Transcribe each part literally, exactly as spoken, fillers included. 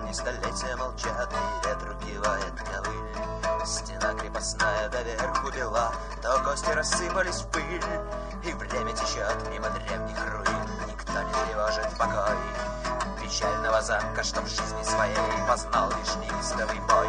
камни столетия молчат, и ветру кивает ковыль. Стена крепостная доверху бела, но кости рассыпались в пыль. И время течет мимо древних руин, никто не тревожит покой печального замка, что в жизни своей познал лишь неистовый бой.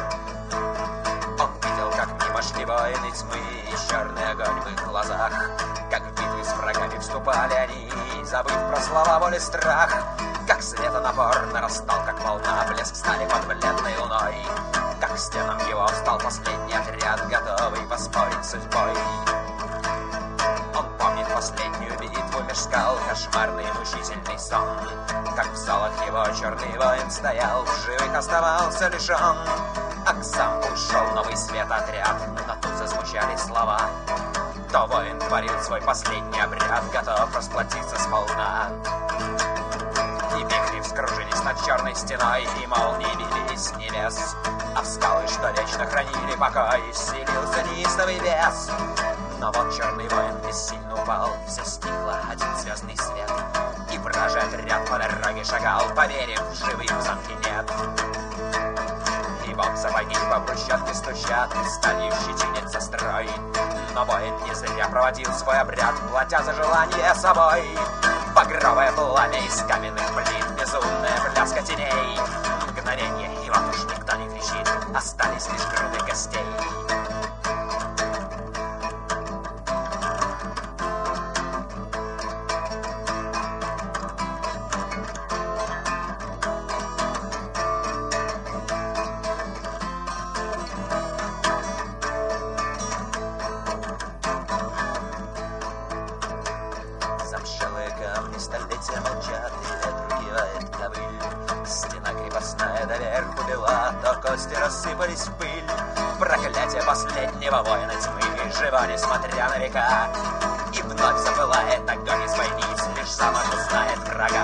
Он видел, как мимо шли воины тьмы, и черный огонь в их глазах, как в битвы с врагами вступали они, забыв про слова, боль и страх. Как светонапор нарастал, как волна, блеск стали под бледной луной. Как к стенам его встал последний отряд, готовый поспорить с судьбой. Он помнит последнюю битву меж скал, кошмарный и мучительный сон. Как в залах его черный воин стоял, в живых оставался лишь он. А к замку шел новый свет отряд, но тут зазвучали слова. То воин творил свой последний обряд, готов расплатиться сполна. И вихри вскружились над черной стеной, и молнии бились с небес. А в скалы, что вечно хранили покой, вселился неистовый бес. Но вот черный воин бессильно упал, все стихло, один звездный свет. И вражий отряд по дороге шагал, поверив, живых в замке нет. И вот сапоги по брусчатке стучат, и сталью щетинится строй. Но воин не зря проводил свой обряд, платя за желание собой. Багровое пламя из каменных плит, безумная пляска теней. Мгновенье, и вот уж никто не кричит, остались лишь груды костей. Столетия молчат, и ветру кивает ковыль. Стена крепостная доверху бела, то кости рассыпались в пыль. Проклятие последнего воина тьмы живо, несмотря на века. И вновь запылает огонь из бойниц, лишь замок узнает врага.